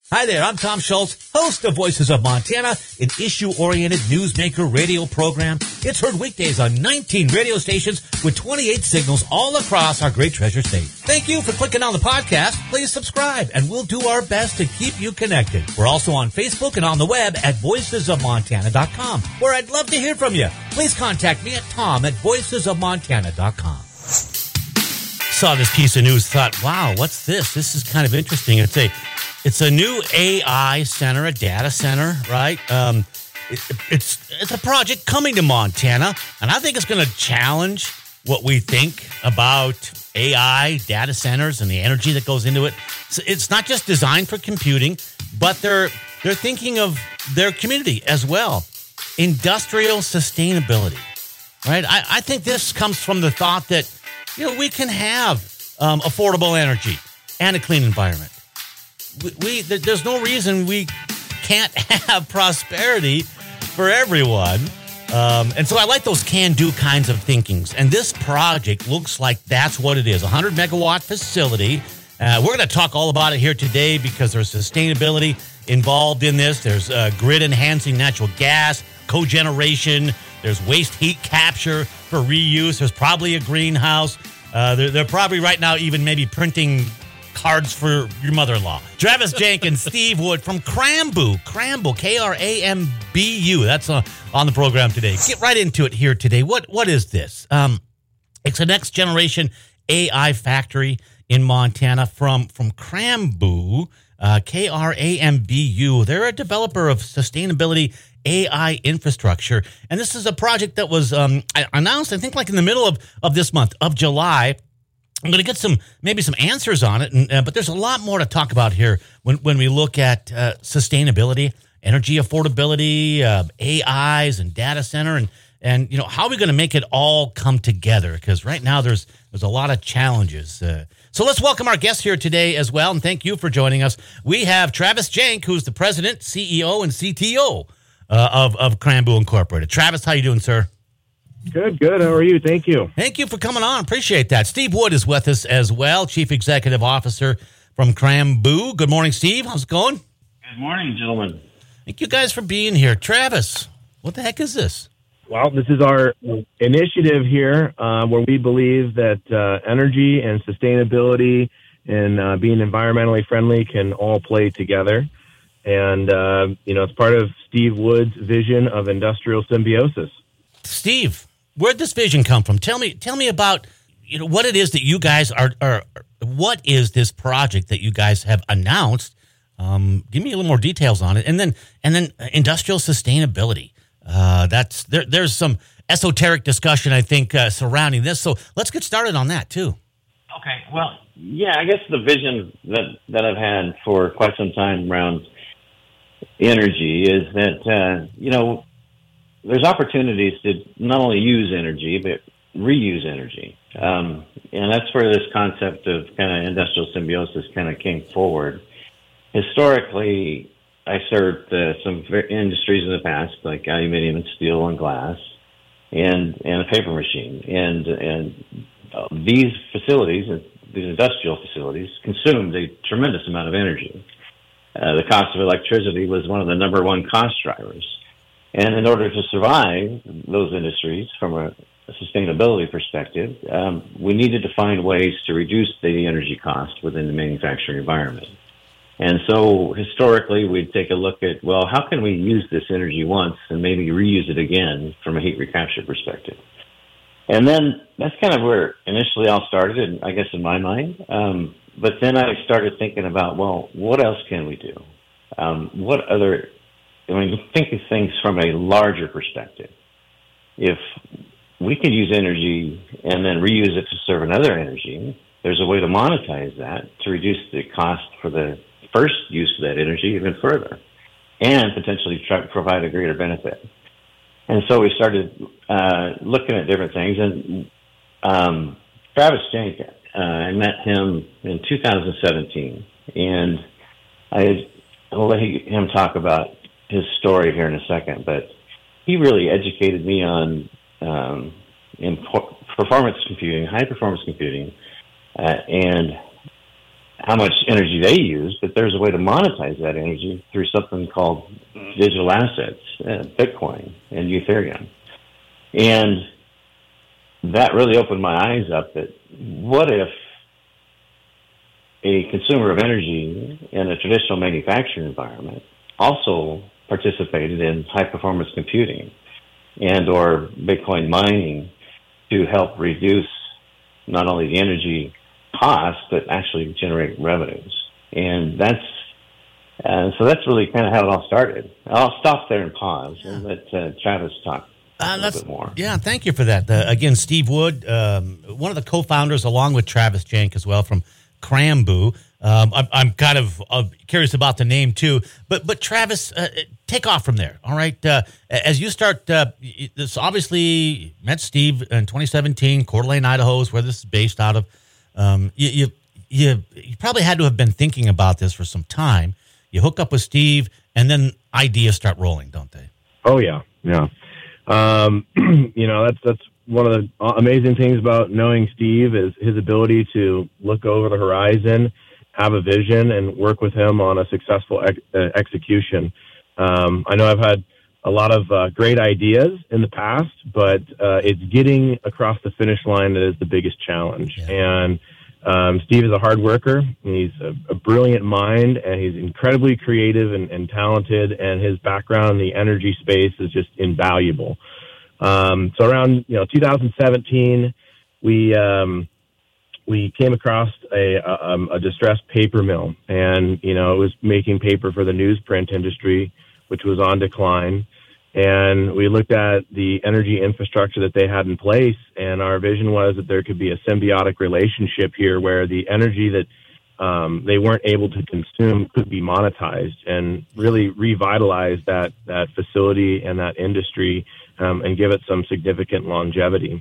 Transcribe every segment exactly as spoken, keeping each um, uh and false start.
Hi there, I'm Tom Schultz, host of Voices of Montana, an issue-oriented newsmaker radio program. It's heard weekdays on nineteen radio stations with twenty-eight signals all across our great treasure state. Thank you for clicking on the podcast. Please subscribe, and we'll do our best to keep you connected. We're also on Facebook and on the web at voices of montana dot com, where I'd love to hear from you. Please contact me at tom at voices of montana dot com. Saw this piece of news, thought, wow, what's this? This is kind of interesting. It's a It's a new A I center, a data center, right? Um, it, it's it's a project coming to Montana, and I think it's going to challenge what we think about A I data centers and the energy that goes into it. So it's not just designed for computing, but they're they're thinking of their community as well. Industrial sustainability, right? I, I think this comes from the thought that, you know, we can have um, affordable energy and a clean environment. We, we there's no reason we can't have prosperity for everyone. Um, and so I like those can-do kinds of thinkings. And this project looks like that's what it is, a one hundred megawatt facility. Uh, we're going to talk all about it here today because there's sustainability involved in this. There's uh, grid-enhancing natural gas, cogeneration. There's waste heat capture for reuse. There's probably a greenhouse. Uh, they're, they're probably right now even maybe printing cards for your mother-in-law. Travis Jenkins, Steve Wood from Krambu. Krambu, K R A M B U. That's uh, on the program today. Get right into it here today. What What is this? Um, it's a next-generation A I factory in Montana from, from Krambu, uh, K R A M B U. They're a developer of sustainability A I infrastructure. And this is a project that was um, announced, I think, like in the middle of, of this month, of July. I'm going to get some, maybe some answers on it, and, uh, but there's a lot more to talk about here when, when we look at uh, sustainability, energy affordability, uh, A Is and data center, and, and you know, how are we going to make it all come together? Because right now there's there's a lot of challenges. Uh, so let's welcome our guests here today as well, and thank you for joining us. We have Travis Jank, who's the president, C E O, and C T O uh, of, of Krambu Incorporated. Travis, how you doing, sir? Good, good. How are you? Thank you. Thank you for coming on. Appreciate that. Steve Wood is with us as well, Chief Executive Officer from Krambu. Good morning, Steve. How's it going? Good morning, gentlemen. Thank you guys for being here. Travis, what the heck is this? Well, this is our initiative here uh, where we believe that uh, energy and sustainability and uh, being environmentally friendly can all play together. And, uh, you know, it's part of Steve Wood's vision of industrial symbiosis. Steve, where'd this vision come from? Tell me, tell me about, you know, what it is that you guys are, are what is this project that you guys have announced? Um, give me a little more details on it. And then, and then industrial sustainability. Uh, that's, there, there's some esoteric discussion, I think, uh, surrounding this. So let's get started on that too. Okay. Well, yeah, I guess the vision that, that I've had for quite some time around energy is that, uh, you know, there's opportunities to not only use energy, but reuse energy. Um, and that's where this concept of kind of industrial symbiosis kind of came forward. Historically, I served uh, some industries in the past, like aluminum and steel and glass, and, and a paper machine. And, and uh, these facilities, these industrial facilities, consumed a tremendous amount of energy. Uh, the cost of electricity was one of the number one cost drivers. And in order to survive those industries from a, a sustainability perspective, um, we needed to find ways to reduce the energy cost within the manufacturing environment. And so historically, we'd take a look at, well, how can we use this energy once and maybe reuse it again from a heat recapture perspective? And then that's kind of where initially all started, and I guess in my mind. Um, but then I started thinking about, well, what else can we do? Um, what other... I mean, think of things from a larger perspective. If we can use energy and then reuse it to serve another energy, there's a way to monetize that to reduce the cost for the first use of that energy even further and potentially try to provide a greater benefit. And so we started uh, looking at different things. And um, Travis Jank, uh, I met him in two thousand seventeen. And I, I'll let him talk about his story here in a second, but he really educated me on um, in performance computing, high performance computing, uh, and how much energy they use, but there's a way to monetize that energy through something called digital assets, uh, Bitcoin and Ethereum. And that really opened my eyes up that what if a consumer of energy in a traditional manufacturing environment also participated in high-performance computing and or Bitcoin mining to help reduce not only the energy costs, but actually generate revenues. And that's uh, so that's really kind of how it all started. I'll stop there and pause yeah. and let uh, Travis talk uh, a little bit more. Yeah, thank you for that. Uh, again, Steve Wood, um, one of the co-founders, along with Travis Jank as well from Crambu. Um, I'm, I'm kind of uh, curious about the name too, but but Travis, uh, take off from there. All right, uh, as you start, uh, this obviously met Steve in twenty seventeen. Coeur d'Alene, Idaho is where this is based out of. Um, you, you you you probably had to have been thinking about this for some time. You hook up with Steve, and then ideas start rolling, don't they? Oh yeah, yeah. Um, you know that's that's. One of the amazing things about knowing Steve is his ability to look over the horizon, have a vision, and work with him on a successful ex- uh, execution. Um, I know I've had a lot of uh, great ideas in the past, but uh, it's getting across the finish line that is the biggest challenge. Yeah. And um, Steve is a hard worker. He's a, a brilliant mind, and he's incredibly creative and, and talented, and his background in the energy space is just invaluable. Um, so around, you know, two thousand seventeen, we, um, we came across a, a, a distressed paper mill, and, you know, it was making paper for the newsprint industry, which was on decline. And we looked at the energy infrastructure that they had in place, and our vision was that there could be a symbiotic relationship here where the energy that um, they weren't able to consume could be monetized and really revitalize that, that facility and that industry Um, and give it some significant longevity.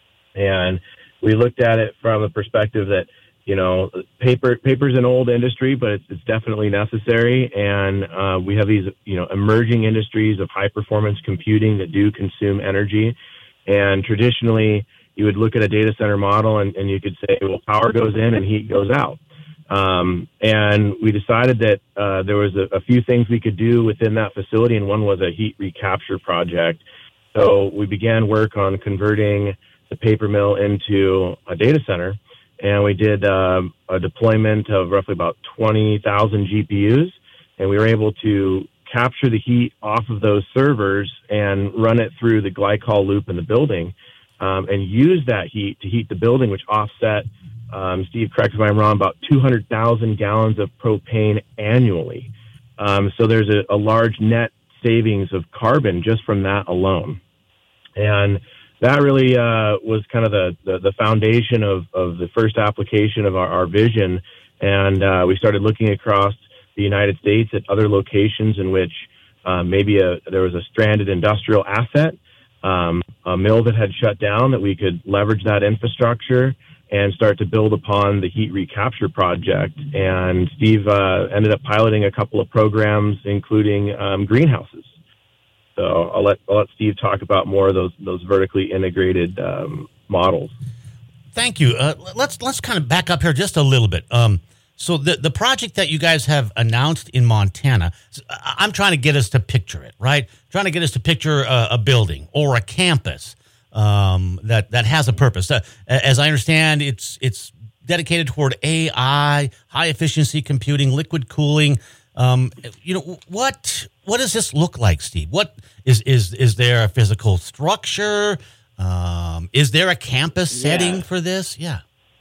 And we looked at it from the perspective that, you know, paper paper's an old industry, but it's, it's definitely necessary. And uh, we have these, you know, emerging industries of high performance computing that do consume energy. And traditionally, you would look at a data center model and, and you could say, well, power goes in and heat goes out. Um, and we decided that uh, there was a, a few things we could do within that facility, and one was a heat recapture project. So we began work on converting the paper mill into a data center, and we did um, a deployment of roughly about twenty thousand G P Us, and we were able to capture the heat off of those servers and run it through the glycol loop in the building, um, and use that heat to heat the building, which offset, um, Steve, correct me if I'm wrong, about two hundred thousand gallons of propane annually. Um, so there's a, a large net savings of carbon just from that alone. And that really uh, was kind of the, the, the foundation of, of the first application of our, our vision. And uh, we started looking across the United States at other locations in which uh, maybe a, there was a stranded industrial asset, um, a mill that had shut down, that we could leverage that infrastructure and start to build upon the heat recapture project. And Steve uh, ended up piloting a couple of programs, including um, greenhouses. So I'll let I'll let Steve talk about more of those those vertically integrated um, models. Thank you. Uh, let's let's kind of back up here just a little bit. Um, so the the project that you guys have announced in Montana, I'm trying to get us to picture it, right? Trying to get us to picture a, a building or a campus um, that that has a purpose. Uh, as I understand, it's it's dedicated toward A I, high efficiency computing, liquid cooling. Um, you know, what what does this look like, Steve? What is is is there a physical structure? Um, is there a campus yeah. setting for this? Yeah.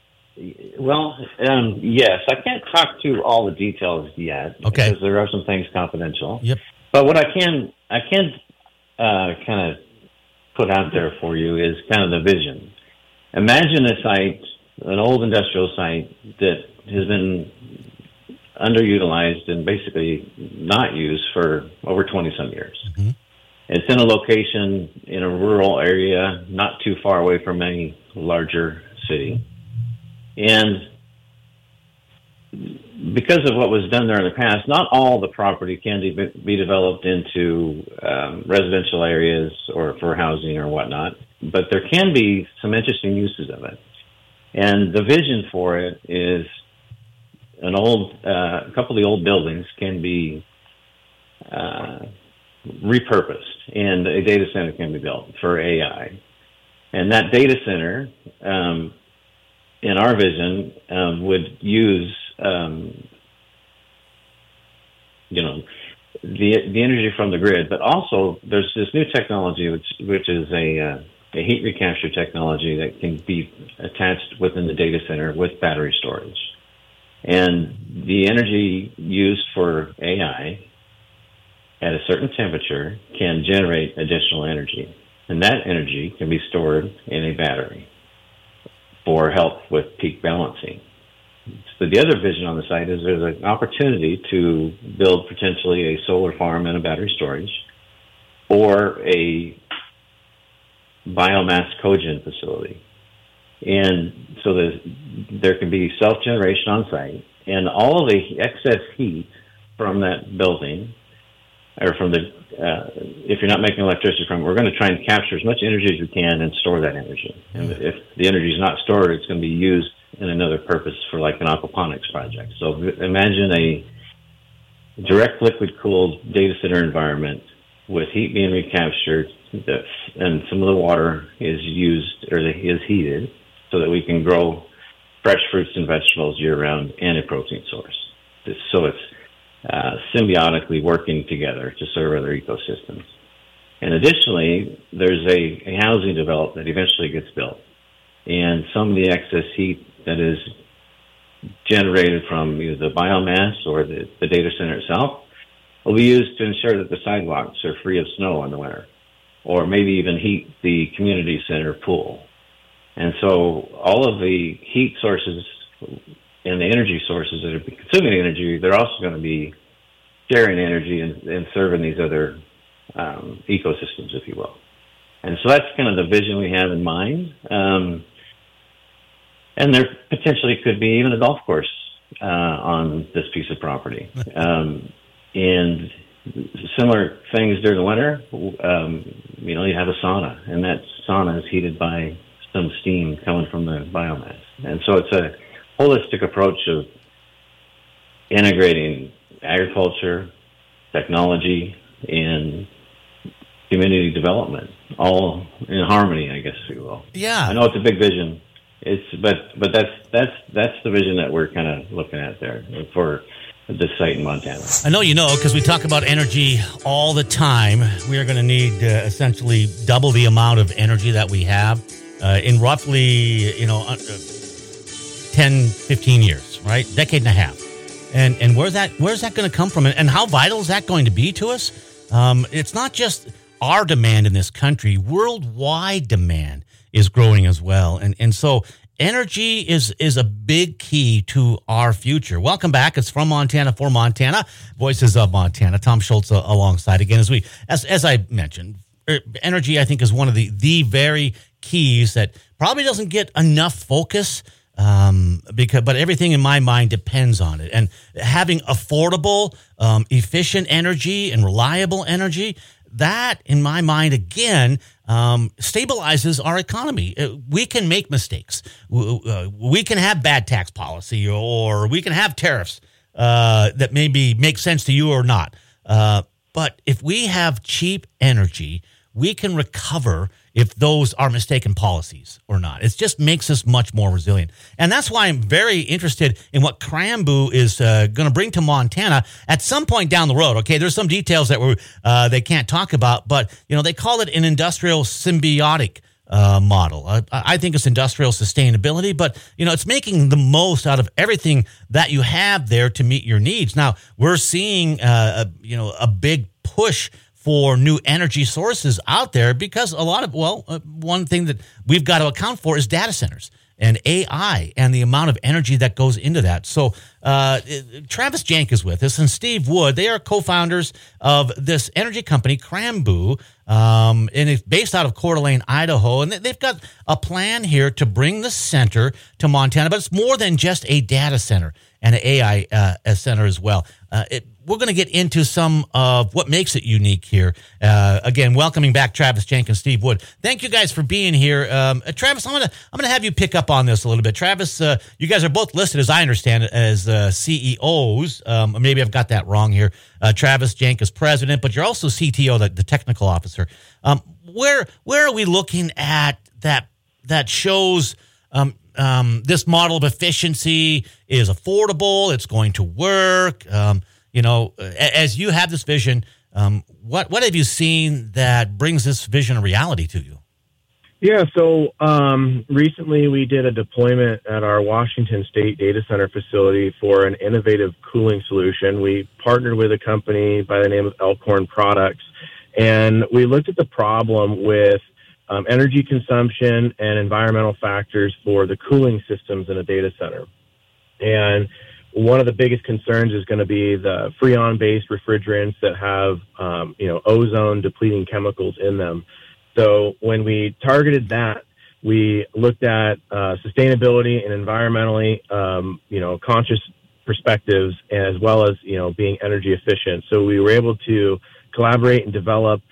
Well, um, yes. I can't talk to all the details yet, okay, because there are some things confidential. Yep. But what I can I can uh, kind of put out there for you is kind of the vision. Imagine a site, an old industrial site that has been underutilized and basically not used for over twenty some years. Mm-hmm. It's in a location in a rural area, not too far away from any larger city. And because of what was done there in the past, not all the property can be developed into um, residential areas or for housing or whatnot, but there can be some interesting uses of it. And the vision for it is an old, uh, a couple of the old buildings can be uh, repurposed, and a data center can be built for A I. And that data center, um, in our vision, um, would use, um, you know, the the energy from the grid, but also there's this new technology, which which is a uh, a heat recapture technology that can be attached within the data center with battery storage. And the energy used for A I at a certain temperature can generate additional energy. And that energy can be stored in a battery for help with peak balancing. So the other vision on the site is there's an opportunity to build potentially a solar farm and a battery storage, or a biomass cogen facility. And so the, there can be self-generation on site, and all of the excess heat from that building, or from the, uh, if you're not making electricity from it, we're going to try and capture as much energy as we can and store that energy. And if the energy is not stored, it's going to be used in another purpose for like an aquaponics project. So imagine a direct liquid cooled data center environment with heat being recaptured, that, and some of the water is used or is heated so that we can grow fresh fruits and vegetables year round and a protein source. So it's uh, symbiotically working together to serve other ecosystems. And additionally, there's a, a housing development that eventually gets built. And some of the excess heat that is generated from either the biomass or the, the data center itself will be used to ensure that the sidewalks are free of snow in the winter, or maybe even heat the community center pool. And so all of the heat sources and the energy sources that are consuming energy, they're also going to be sharing energy and, and serving these other um, ecosystems, if you will. And so that's kind of the vision we have in mind. Um, and there potentially could be even a golf course uh, on this piece of property. Um, and similar things during the winter, um, you know, you have a sauna, and that sauna is heated by some steam coming from the biomass. And so it's a holistic approach of integrating agriculture, technology, and community development, all in harmony, I guess, if you will. Yeah. I know it's a big vision. It's but but that's that's that's the vision that we're kind of looking at there for this site in Montana. I know you know, because we talk about energy all the time. We are going to need uh, essentially double the amount of energy that we have uh, in roughly, you know, uh, ten, fifteen years, right? Decade and a half. And and where's that where's that going to come from? And, and how vital is that going to be to us? Um, it's not just our demand in this country. Worldwide demand is growing as well. And and so energy is is a big key to our future. Welcome back. It's From Montana for Montana. Voices of Montana. Tom Schultz uh, alongside again. As we as as I mentioned, energy I think is one of the the very keys that probably doesn't get enough focus. Um, because, but everything in my mind depends on it. And having affordable, um, efficient energy and reliable energy, that in my mind, again, um, stabilizes our economy. We can make mistakes. We can have bad tax policy, or we can have tariffs, uh, that maybe make sense to you or not. Uh, but if we have cheap energy, we can recover if those are mistaken policies or not. It just makes us much more resilient. And that's why I'm very interested in what CRAMBU is uh, going to bring to Montana at some point down the road. Okay, there's some details that we're, uh, they can't talk about, but you know they call it an industrial symbiotic uh, model. I, I think it's industrial sustainability, but you know it's making the most out of everything that you have there to meet your needs. Now, we're seeing uh, a, you know a big push for new energy sources out there because a lot of, well, uh, one thing that we've got to account for is data centers and A I and the amount of energy that goes into that. So uh, Travis Jank is with us, and Steve Wood. They are co-founders of this energy company, CRAMBU, um, and it's based out of Coeur d'Alene, Idaho. And they've got a plan here to bring the center to Montana, but it's more than just a data center and an A I uh, center as well. Uh, it, we're going to get into some of what makes it unique here. Uh, again, welcoming back Travis Jenk and Steve Wood. Thank you guys for being here. Um, uh, Travis, I'm going to I'm going to have you pick up on this a little bit. Travis, uh, you guys are both listed, as I understand it, as uh, C E Os. Um, maybe I've got that wrong here. Uh, Travis Jenk is president, but you're also C T O, the, the technical officer. Um, where where are we looking at that that shows um, um, this model of efficiency is affordable, it's going to work? Um, You know, as you have this vision, um, what what have you seen that brings this vision a reality to you? Yeah, so um, recently we did a deployment at our Washington State data center facility for an innovative cooling solution. We partnered with a company by the name of Elkhorn Products, and we looked at the problem with um, energy consumption and environmental factors for the cooling systems in a data center. And one of the biggest concerns is going to be the Freon-based refrigerants that have, um, you know, ozone-depleting chemicals in them. So when we targeted that, we looked at uh, sustainability and environmentally, um, you know, conscious perspectives, as well as, you know, being energy efficient. So we were able to collaborate and develop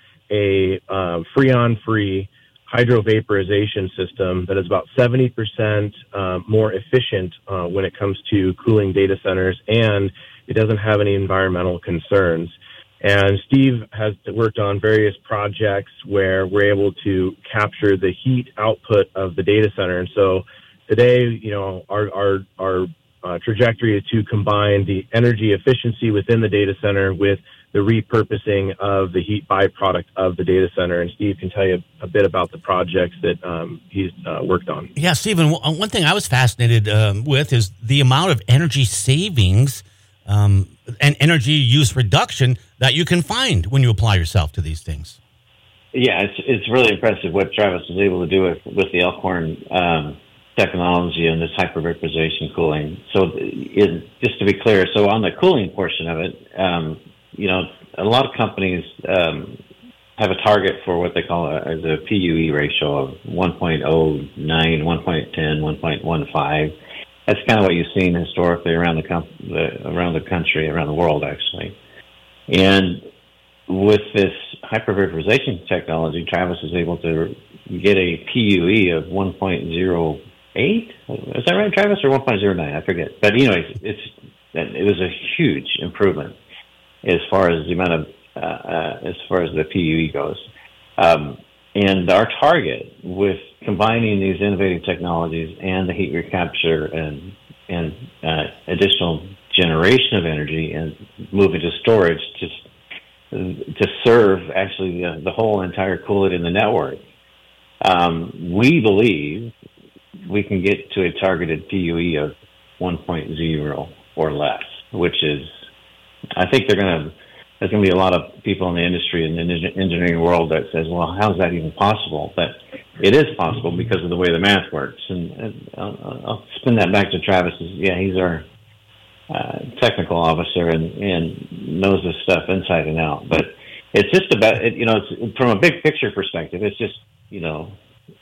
a uh, Freon-free hydrovaporization system that is about seventy percent uh, more efficient uh, when it comes to cooling data centers, and it doesn't have any environmental concerns. And Steve has worked on various projects where we're able to capture the heat output of the data center. And so today, you know, our our, our uh, trajectory is to combine the energy efficiency within the data center with the repurposing of the heat byproduct of the data center. And Steve can tell you a bit about the projects that um, he's uh, worked on. Yeah, Stephen, one thing I was fascinated um, with is the amount of energy savings um, and energy use reduction that you can find when you apply yourself to these things. Yeah, it's it's really impressive what Travis was able to do with, with the Elkhorn um, technology and this hypervaporization cooling. So it, just to be clear, so on the cooling portion of it, um, you know, a lot of companies um, have a target for what they call a, as a P U E ratio of one point oh nine, one point one oh, one point one five. That's kind of what you've seen historically around the, com- the around the country, around the world, actually. And with this hypervaporization technology, Travis is able to get a P U E of one point oh eight. Is that right, Travis, or one point oh nine? I forget. But anyways, it's it was a huge improvement as far as the amount of, uh, uh, as far as the P U E goes. Um, and our target with combining these innovative technologies and the heat recapture and, and uh, additional generation of energy and moving to storage just to serve actually the, the whole entire cool it in the network. Um, we believe we can get to a targeted P U E of one point oh or less, which is, I think they're going to, there's going to be a lot of people in the industry and the engineering world that says, well, how is that even possible? But it is possible because of the way the math works. And, and I'll, I'll spin that back to Travis. Yeah, he's our uh, technical officer and, and knows this stuff inside and out. But it's just about, it, you know, it's, from a big picture perspective, it's just, you know,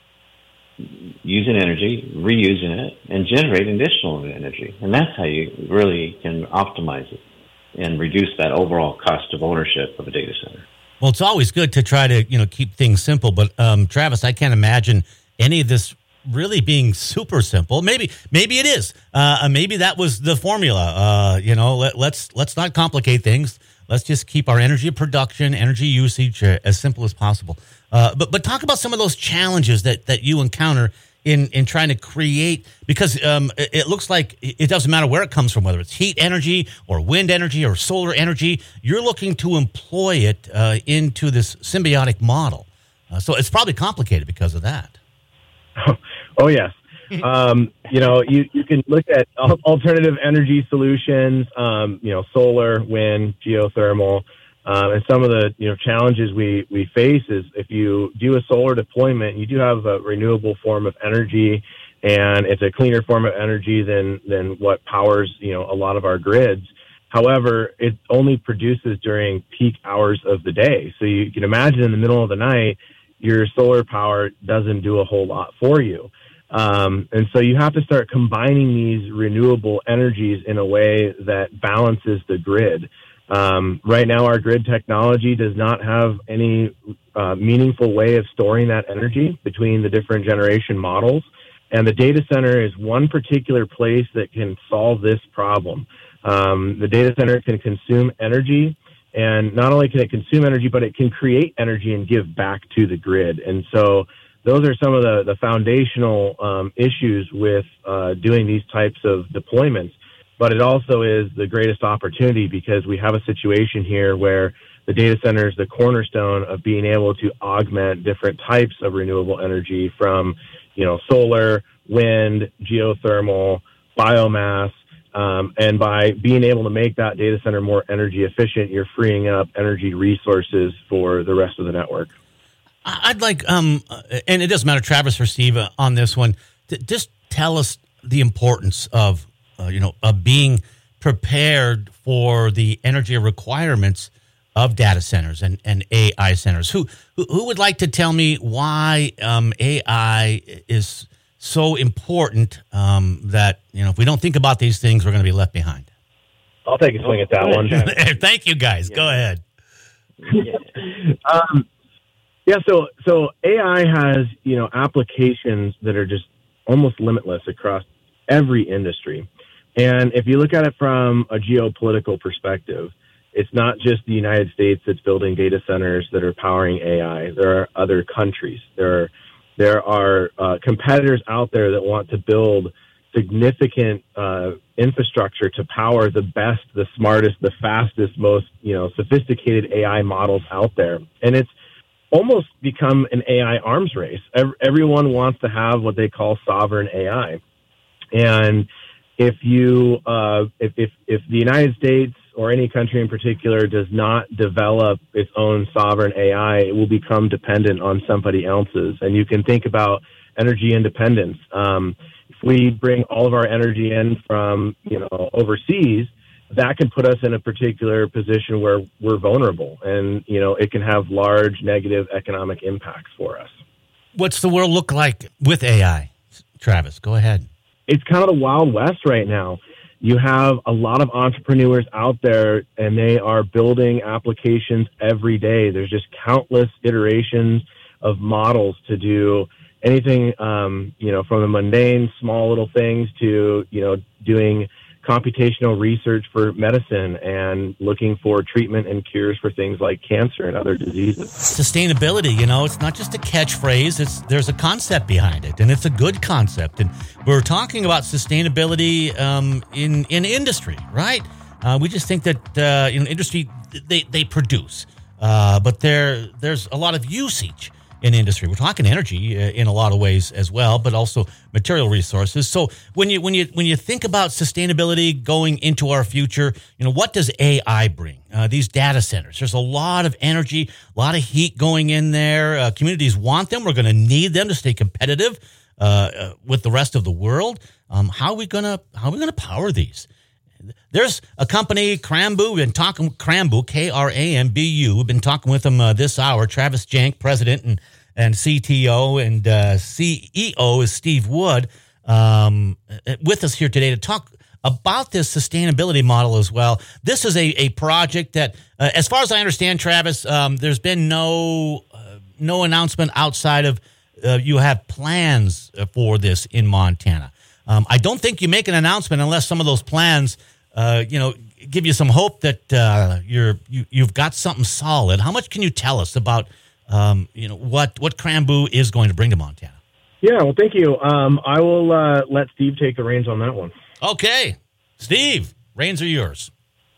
using energy, reusing it, and generating additional energy. And that's how you really can optimize it and reduce that overall cost of ownership of a data center. Well, it's always good to try to, you know, keep things simple. But um, Travis, I can't imagine any of this really being super simple. Maybe, maybe it is. Uh, maybe that was the formula. Uh, you know, let, let's let's not complicate things. Let's just keep our energy production, energy usage uh, as simple as possible. Uh, but but talk about some of those challenges that, that you encounter in, in trying to create, because um, it, it looks like it doesn't matter where it comes from, whether it's heat energy or wind energy or solar energy, you're looking to employ it uh, into this symbiotic model. Uh, so it's probably complicated because of that. Oh, yes. um, you know, you, you can look at alternative energy solutions, um, you know, solar, wind, geothermal. Um, and some of the, you know, challenges we, we face is if you do a solar deployment, you do have a renewable form of energy, and it's a cleaner form of energy than, than what powers, you know, a lot of our grids. However, it only produces during peak hours of the day. So you can imagine in the middle of the night, your solar power doesn't do a whole lot for you. Um, and so you have to start combining these renewable energies in a way that balances the grid. Um, right now, our grid technology does not have any uh, meaningful way of storing that energy between the different generation models. And the data center is one particular place that can solve this problem. Um, the data center can consume energy, and not only can it consume energy, but it can create energy and give back to the grid. And so those are some of the, the foundational um, issues with uh, doing these types of deployments. But it also is the greatest opportunity because we have a situation here where the data center is the cornerstone of being able to augment different types of renewable energy from, you know, solar, wind, geothermal, biomass. Um, and by being able to make that data center more energy efficient, you're freeing up energy resources for the rest of the network. I'd like, um, and it doesn't matter, Travis or Steve, uh, on this one, to just tell us the importance of, uh, you know, of being prepared for the energy requirements of data centers and, and A I centers. Who, who who would like to tell me why um, A I is so important um, that, you know, if we don't think about these things, we're going to be left behind? I'll take a swing at that one. Thank you, guys. Yeah. Go ahead. um, yeah, so so A I has, you know, applications that are just almost limitless across every industry. And if you look at it from a geopolitical perspective, it's not just the United States that's building data centers that are powering A I. There are other countries. There are there are uh, competitors out there that want to build significant uh, infrastructure to power the best, the smartest, the fastest, most, you know, sophisticated A I models out there. And it's almost become an A I arms race. Every, everyone wants to have what they call sovereign A I. And if you, uh, if, if, if the United States or any country in particular does not develop its own sovereign A I, it will become dependent on somebody else's. And you can think about energy independence. Um, if we bring all of our energy in from, you know, overseas, that can put us in a particular position where we're vulnerable, and, you know, it can have large negative economic impacts for us. What's the world look like with A I? Travis, go ahead. It's kind of the Wild West right now. You have a lot of entrepreneurs out there, and they are building applications every day. There's just countless iterations of models to do anything, um, you know, from the mundane, small little things to, you know, doing computational research for medicine and looking for treatment and cures for things like cancer and other diseases. Sustainability, you know, it's not just a catchphrase. It's there's a concept behind it, and it's a good concept. And we're talking about sustainability um, in in industry, right? Uh, we just think that uh, in industry they they produce, uh, but there there's a lot of usage in industry. We're talking energy uh, in a lot of ways as well, but also material resources. So when you when you when you think about sustainability going into our future, you know, what does A I bring? Uh, these data centers. There's a lot of energy, a lot of heat going in there. Uh, communities want them. We're going to need them to stay competitive uh, uh, with the rest of the world. Um, how are we gonna how are we gonna power these? There's a company, Krambu. We've been talking with Krambu, K R A M B U. We've been talking with them uh, this hour. Travis Jank, president and, and C T O, and uh, C E O is Steve Wood, um, with us here today to talk about this sustainability model as well. This is a, a project that, uh, as far as I understand, Travis, um, there's been no uh, no announcement outside of uh, you have plans for this in Montana. Um, I don't think you make an announcement unless some of those plans, uh, you know, give you some hope that uh, you're you, you've got something solid. How much can you tell us about, um, you know, what what Krambu is going to bring to Montana? Yeah, well, thank you. Um, I will uh, let Steve take the reins on that one. Okay, Steve, reins are yours.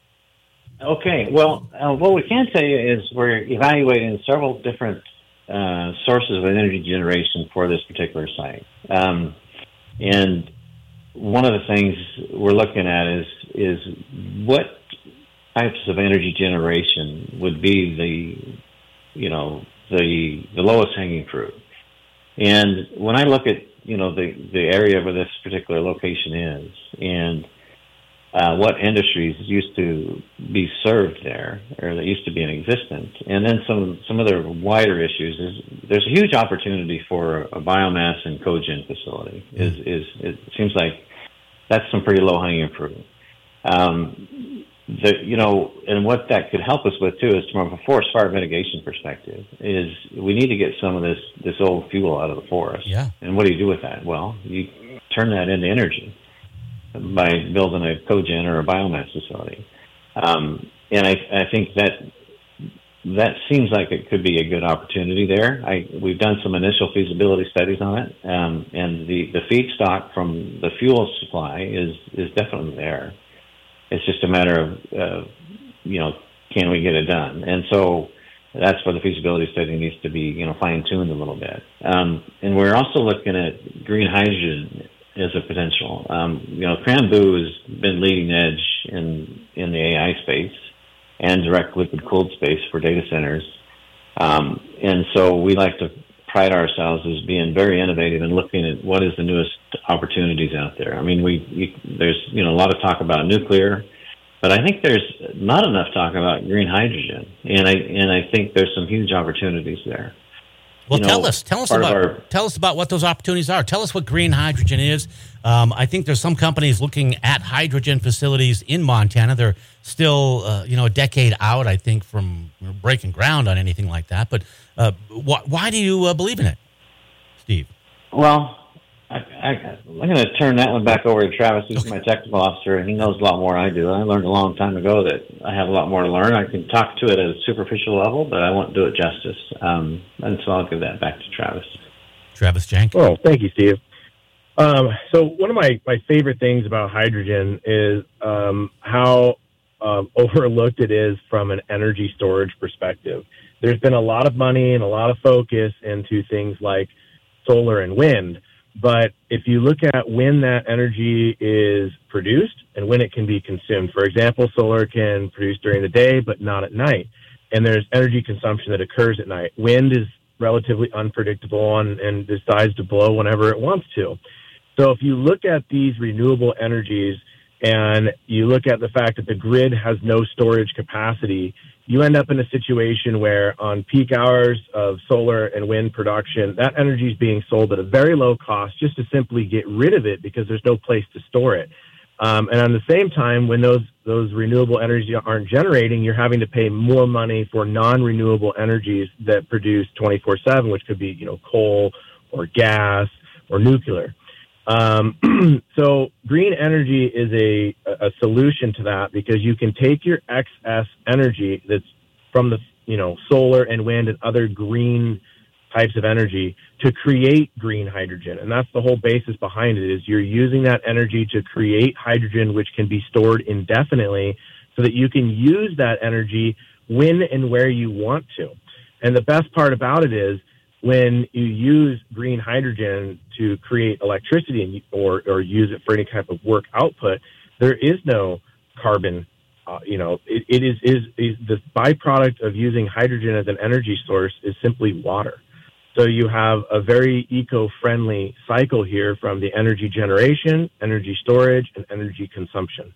Okay. Well, uh, what we can tell you is we're evaluating several different uh, sources of energy generation for this particular site, um, and one of the things we're looking at is is what types of energy generation would be the, you know, the the lowest hanging fruit. And when I look at, you know, the the area where this particular location is, and uh, what industries used to be served there, or that used to be in existence, and then some some other wider issues, is there's a huge opportunity for a biomass and cogen facility. Is is it seems like that's some pretty low hanging fruit. Um, the, you know, and what that could help us with too is from a forest fire mitigation perspective is we need to get some of this, this old fuel out of the forest. Yeah. And what do you do with that? Well, you turn that into energy by building a cogen or a biomass facility. Um, and I, I think that that seems like it could be a good opportunity there. I, we've done some initial feasibility studies on it, um, and the, the feedstock from the fuel supply is, is definitely there. It's just a matter of, uh, you know, can we get it done? And so that's where the feasibility study needs to be, you know, fine-tuned a little bit. Um, and we're also looking at green hydrogen as a potential. Um, you know, CRAMBU has been leading edge in, in the A I space and direct liquid cooled space for data centers. Um, and so we like to pride ourselves as being very innovative and looking at what is the newest opportunities out there. I mean, we, we there's, you know, a lot of talk about nuclear, but I think there's not enough talk about green hydrogen. And I, and I think there's some huge opportunities there. Well, you know, tell us, tell us about, our, tell us about what those opportunities are. Tell us what green hydrogen is. Um, I think there's some companies looking at hydrogen facilities in Montana. They're still, uh, you know, a decade out, I think, from breaking ground on anything like that. But uh, wh- why do you uh, believe in it, Steve? Well, I, I, I'm going to turn that one back over to Travis. He's okay. My technical officer, and he knows a lot more than I do. I learned a long time ago that I have a lot more to learn. I can talk to it at a superficial level, but I won't do it justice. Um, and so I'll give that back to Travis. Travis Jank. Oh, thank you, Steve. Um, so one of my, my favorite things about hydrogen is um, how um, overlooked it is from an energy storage perspective. There's been a lot of money and a lot of focus into things like solar and wind. But if you look at when that energy is produced and when it can be consumed, for example, solar can produce during the day, but not at night. And there's energy consumption that occurs at night. Wind is relatively unpredictable and, and decides to blow whenever it wants to. So if you look at these renewable energies and you look at the fact that the grid has no storage capacity, you end up in a situation where on peak hours of solar and wind production, that energy is being sold at a very low cost just to simply get rid of it because there's no place to store it. Um, and at the same time, when those, those renewable energies aren't generating, you're having to pay more money for non-renewable energies that produce twenty-four seven, which could be, you know, coal or gas or nuclear. Um, so green energy is a, a solution to that because you can take your excess energy that's from the, you know, solar and wind and other green types of energy to create green hydrogen. And that's the whole basis behind it is you're using that energy to create hydrogen, which can be stored indefinitely so that you can use that energy when and where you want to. And the best part about it is when you use green hydrogen to create electricity and, or, or use it for any type of work output, there is no carbon. Uh, you know, it, it is, is, is the byproduct of using hydrogen as an energy source is simply water. So you have a very eco-friendly cycle here from the energy generation, energy storage, and energy consumption.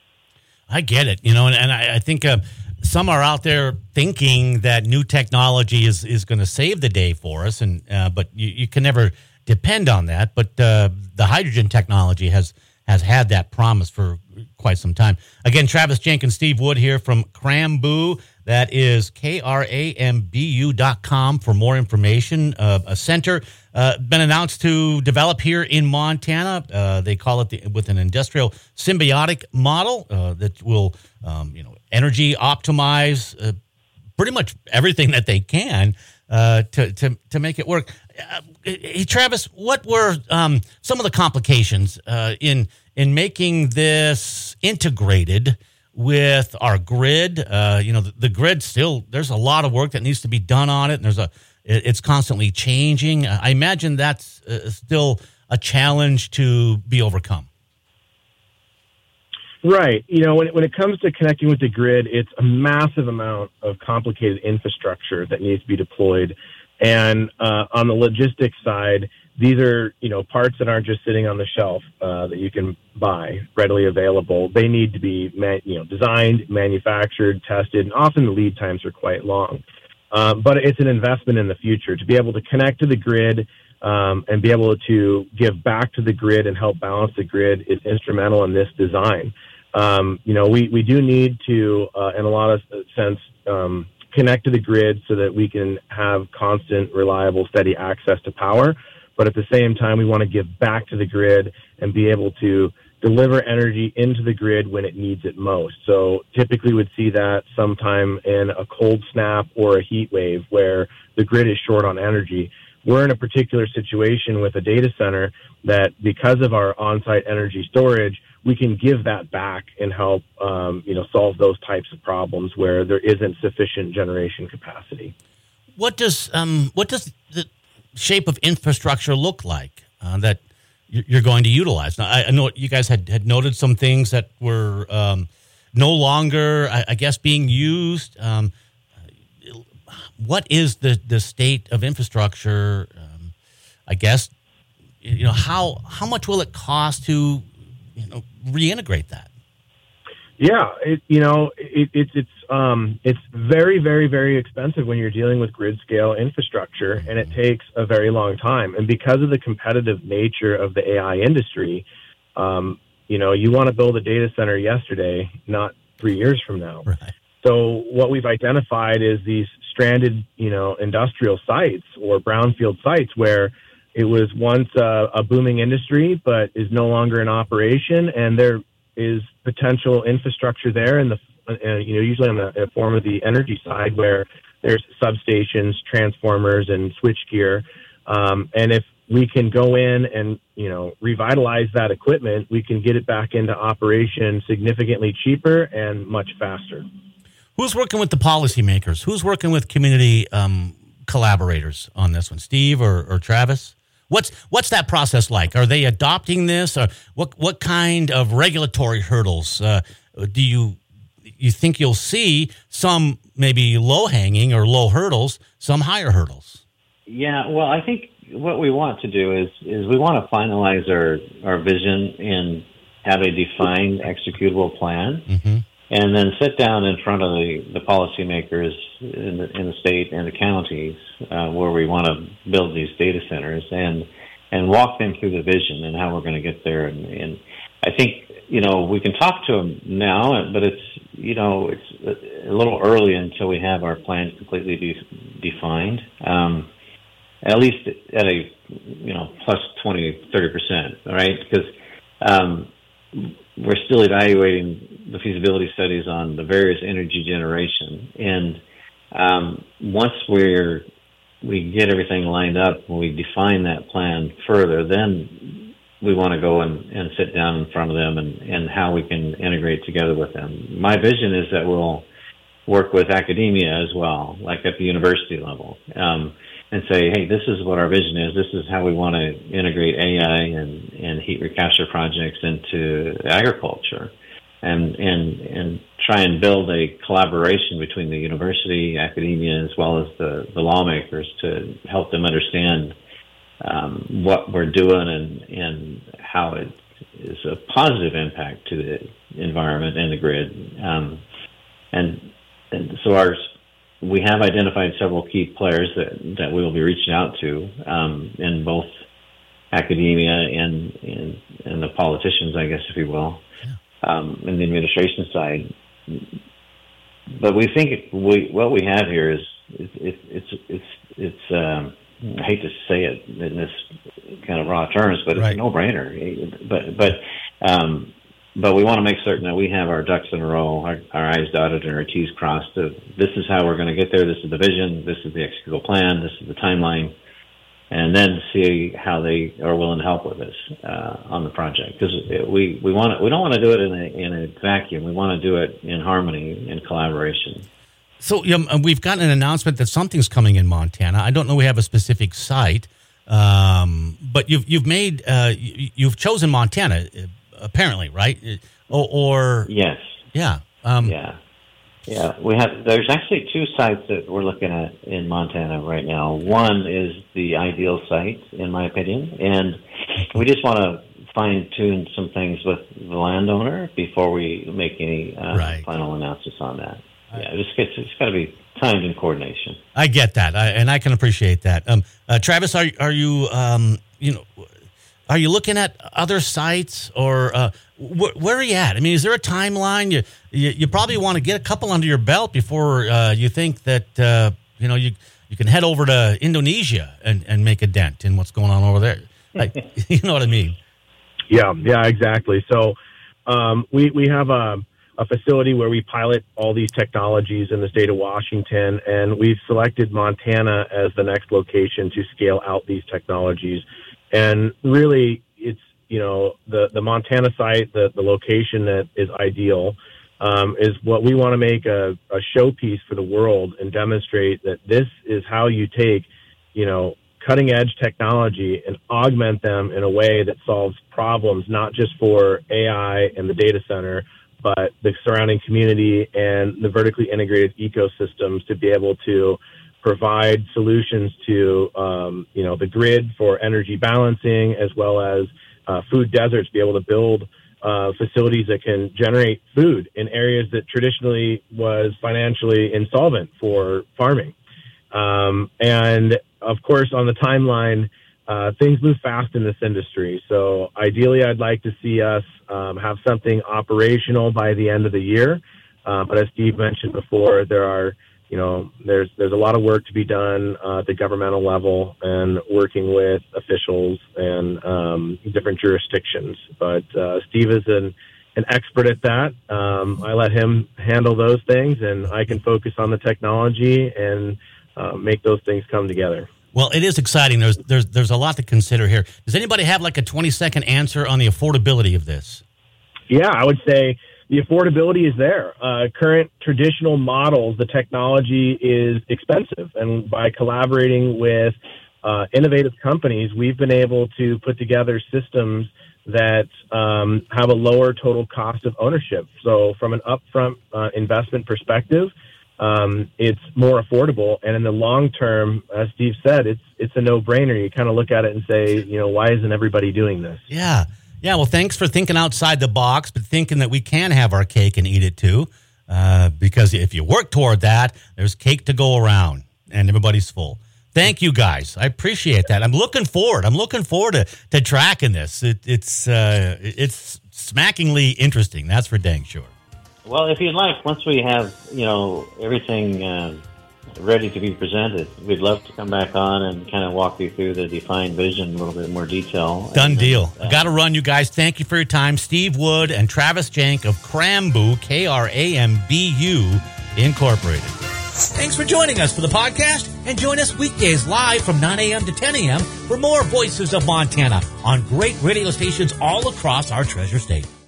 I get it, you know, and, and I, I think uh, some are out there thinking that new technology is, is going to save the day for us, and uh, but you, you can never depend on that. But uh, the hydrogen technology has has had that promise for quite some time. Again, Travis Jenkins, Steve Wood here from CRAMBU. That is K R A M B U dot com for more information. Uh, a center uh, been announced to develop here in Montana. Uh, they call it the, with an industrial symbiotic model uh, that will, um, you know, energy optimize uh, pretty much everything that they can uh, to to to make it work. Uh, hey, Travis, what were um, some of the complications uh, in in making this integrated with our grid? Uh, you know, the, the grid still, there's a lot of work that needs to be done on it, and there's a, it, it's constantly changing. Uh, I imagine that's uh, still a challenge to be overcome. Right. You know, when it, when it comes to connecting with the grid, it's a massive amount of complicated infrastructure that needs to be deployed. And uh, on the logistics side, these are, you know, parts that aren't just sitting on the shelf uh, that you can buy readily available. They need to be, man, you know, designed, manufactured, tested, and often the lead times are quite long. Um, but it's an investment in the future to be able to connect to the grid um, and be able to give back to the grid and help balance the grid is instrumental in this design. um, you know, we, we do need to, uh, in a lot of sense, um, connect to the grid so that we can have constant, reliable, steady access to power. But at the same time, we want to give back to the grid and be able to deliver energy into the grid when it needs it most. So typically would see that sometime in a cold snap or a heat wave where the grid is short on energy. We're in a particular situation with a data center that because of our on-site energy storage, we can give that back and help, um, you know, solve those types of problems where there isn't sufficient generation capacity. What does um, what does the shape of infrastructure look like uh, that you're going to utilize? Now, I, I know you guys had, had noted some things that were um, no longer, I, I guess, being used. Um, what is the, the state of infrastructure? Um, I guess, you know, how how much will it cost to, you know, reintegrate that? Yeah, it, you know, it, it, it's um, it's very, very, very expensive when you're dealing with grid scale infrastructure, and it takes a very long time. And because of the competitive nature of the A I industry, um, you know, you want to build a data center yesterday, not three years from now. Right. So what we've identified is these stranded, you know, industrial sites or brownfield sites where it was once a, a booming industry, but is no longer in operation, and there is potential infrastructure there in the, uh, you know, usually on the form of the energy side where there's substations, transformers, and switchgear. Um, and if we can go in and, you know, revitalize that equipment, we can get it back into operation significantly cheaper and much faster. Who's working with the policymakers? Who's working with community um, collaborators on this one, Steve or, or Travis? What's what's that process like? Are they adopting this? Or what what kind of regulatory hurdles uh, do you you think you'll see? Some maybe low hanging or low hurdles, some higher hurdles. Yeah, well, I think what we want to do is is we want to finalize our our vision and have a defined executable plan. Mm-hmm. And then sit down in front of the, the policymakers in the, in the state and the counties uh, where we want to build these data centers and and walk them through the vision and how we're going to get there. And, and I think, you know, we can talk to them now, but it's, you know, it's a little early until we have our plan completely de- defined, um, at least at a, you know, plus twenty, thirty percent, right? Because um, we're still evaluating the feasibility studies on the various energy generation. And um, once we're, we get everything lined up, when we define that plan further, then we want to go and, and sit down in front of them and, and how we can integrate together with them. My vision is that we'll work with academia as well, like at the university level, um, and say, hey, this is what our vision is. This is how we want to integrate A I and, and heat recapture projects into agriculture. And, and and try and build a collaboration between the university, academia, as well as the, the lawmakers to help them understand um, what we're doing and, and how it is a positive impact to the environment and the grid. Um, and, and so our, we have identified several key players that, that we will be reaching out to um, in both academia and, and, and the politicians, I guess, if you will. Um, in the administration side, but we think it, we, what we have here is it, it, it's it's it's um, I hate to say it in this kind of raw terms, but it's right. a no-brainer. But but um, but we want to make certain that we have our ducks in a row, our, our I's dotted and our T's crossed. Of this is how we're going to get there. This is the vision. This is the executable plan. This is the timeline. And then see how they are willing to help with us uh, on the project, because we we want to, we don't want to do it in a in a vacuum. We want to do it in harmony, in collaboration. So um, we've gotten an announcement that something's coming in Montana. I don't know we have a specific site, um, but you've you've made uh, you've chosen Montana apparently, right? Or, or yes, yeah, um, yeah. Yeah, we have. There's actually two sites that we're looking at in Montana right now. One is the ideal site, in my opinion, and we just want to fine tune some things with the landowner before we make any uh, right. final announcements on that. Yeah, it's it's, it's got to be timed in coordination. I get that, I, and I can appreciate that. Um, uh, Travis, are are you um, you know? Are you looking at other sites, or uh, wh- where are you at? I mean, is there a timeline? You you, you probably want to get a couple under your belt before uh, you think that uh, you know you you can head over to Indonesia and, and make a dent in what's going on over there. Like, you know what I mean? Yeah, yeah, exactly. So um, we we have a, a facility where we pilot all these technologies in the state of Washington, and we've selected Montana as the next location to scale out these technologies. And really, it's, you know, the, the Montana site, the, the location that is ideal, um, is what we want to make a, a showpiece for the world and demonstrate that this is how you take, you know, cutting edge technology and augment them in a way that solves problems, not just for A I and the data center, but the surrounding community and the vertically integrated ecosystems to be able to provide solutions to, um, you know, the grid for energy balancing, as well as uh, food deserts, be able to build uh, facilities that can generate food in areas that traditionally was financially insolvent for farming. Um, and of course, on the timeline, uh, things move fast in this industry. So ideally, I'd like to see us um, have something operational by the end of the year. Uh, but as Steve mentioned before, there are, you know, there's there's a lot of work to be done uh, at the governmental level and working with officials and um, different jurisdictions. But uh, Steve is an an expert at that. Um, I let him handle those things, and I can focus on the technology and uh, make those things come together. Well, it is exciting. There's there's there's a lot to consider here. Does anybody have like a twenty second answer on the affordability of this? Yeah, I would say the affordability is there. Uh, current traditional models, the technology is expensive, and by collaborating with uh, innovative companies, we've been able to put together systems that um, have a lower total cost of ownership. So from an upfront uh, investment perspective, um, it's more affordable. And in the long term, as Steve said, it's it's a no-brainer. You kind of look at it and say, you know, why isn't everybody doing this? Yeah. Yeah, well, thanks for thinking outside the box, but thinking that we can have our cake and eat it too. Uh, because if you work toward that, there's cake to go around and everybody's full. Thank you, guys. I appreciate that. I'm looking forward. I'm looking forward to, to tracking this. It, it's uh, it's smackingly interesting. That's for dang sure. Well, if you'd like, once we have, you know, everything uh, ready to be presented, we'd love to come back on and kind of walk you through the defined vision in a little bit more detail. Done and, deal. Uh, I got to run, you guys. Thank you for your time. Steve Wood and Travis Jank of Krambu, K R A M B U, Incorporated. Thanks for joining us for the podcast, and join us weekdays live from nine a.m. to ten a.m. for more Voices of Montana on great radio stations all across our treasure state.